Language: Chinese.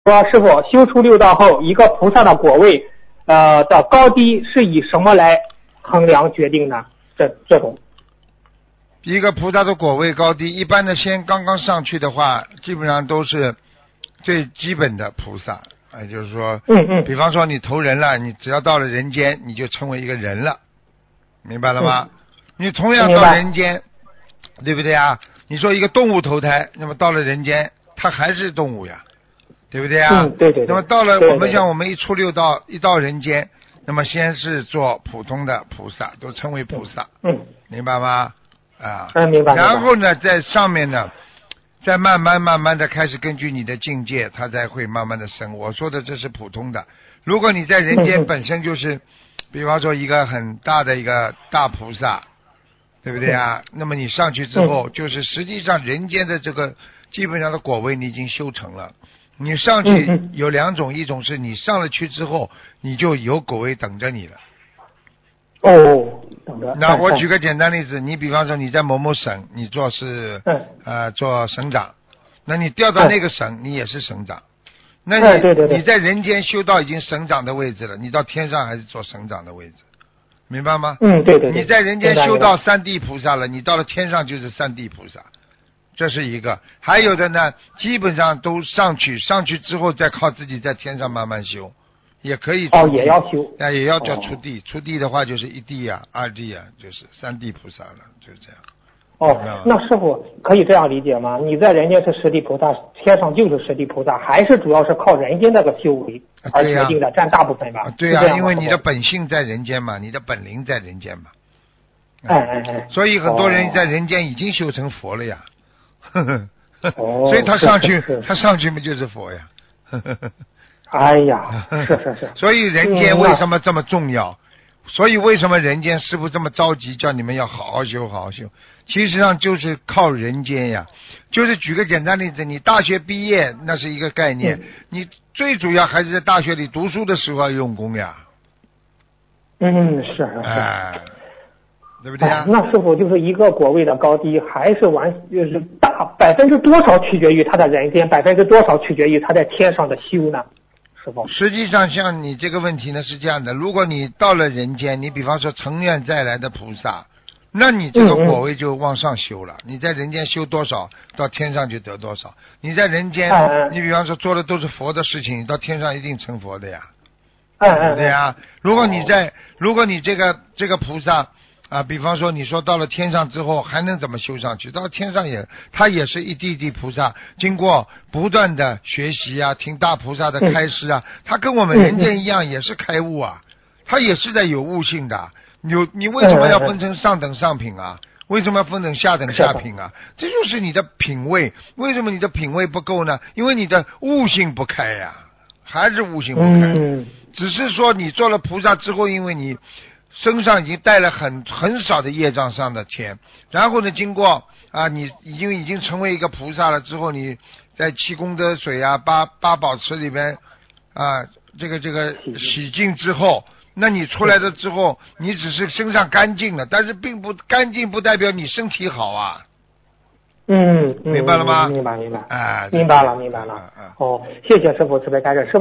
说师傅，修出六道后，一个菩萨的果位的高低是以什么来衡量决定的？这种一个菩萨的果位高低，一般的先刚刚上去的话，基本上都是最基本的菩萨，就是说，比方说你投人了，你只要到了人间，你就成为一个人了，明白了吗？你同样到人间，对不对啊？你说一个动物投胎，那么到了人间，它还是动物呀，对不对啊？ 对。 那么到了我们像我们一出六道，一到人间，那么先是做普通的菩萨，都称为菩萨，明白吗？ 明白。 然后呢，在上面呢，再慢慢的开始根据你的境界，它才会慢慢的升。我说的这是普通的。如果你在人间本身就是，比方说一个很大的一个大菩萨，对不对啊？那么你上去之后，就是实际上人间的这个基本上的果位你已经修成了。你上去有两种，一种是你上了去之后，你就有果位等着你了。 等着。 那我举个简单例子，你比方说你在某某省，你做省长，那你调到那个省，你也是省长。那你在人间修到已经省长的位置了，你到天上还是做省长的位置，明白吗？ 对。 你在人间修到三地菩萨了，你到了天上就是三地菩萨，这是一个。还有的呢，基本上都上去之后再靠自己在天上慢慢修。也可以也要修， 也要叫出地，出地的话就是一地啊、二地啊，就是三地菩萨了，就是这样。 那师傅可以这样理解吗？你在人间是十地菩萨，天上就是十地菩萨，还是主要是靠人间那个修为而决定的，占大部分吧？ 对呀，因为你的本性在人间嘛，你的本灵在人间嘛。所以很多人在人间已经修成佛了呀，所以他上去嘛就是佛呀。 哎呀，是。 所以人间为什么这么重要？所以为什么人间师父这么着急叫你们要好好修好好修？其实上就是靠人间呀。就是举个简单例子，你大学毕业那是一个概念，你最主要还是在大学里读书的时候要用功呀。 是。 对不对啊？ 那师傅就是一个果位的高低，还是就是多少取决于他的人间，多少取决于他在天上的修呢？ 实际上像你这个问题呢是这样的，如果你到了人间，你比方说成愿再来的菩萨，那你这个果位就往上修了。你在人间修多少，到天上就得多少。你在人间，你比方说做的都是佛的事情，到天上一定成佛的呀。对呀。如果你这个菩萨比方说你说到了天上之后还能怎么修上去？到天上他也是一地地菩萨，经过不断的学习啊，听大菩萨的开示啊，他跟我们人间一样也是开悟啊，他也是在有悟性的。你为什么要分成上等上品啊？为什么要分成下等下品啊？这就是你的品位。为什么你的品位不够呢？因为你的悟性不开呀，还是悟性不开。只是说你做了菩萨之后，因为你身上已经带了很少的业障上的钱，然后呢，经过你已经成为一个菩萨了之后，你在七功德水啊、八宝池里边这个洗净之后，那你出来的之后，你只是身上干净了，但是并不干净不代表你身体好啊。明白了吗？ 明白。明白了。谢谢师父慈悲开示。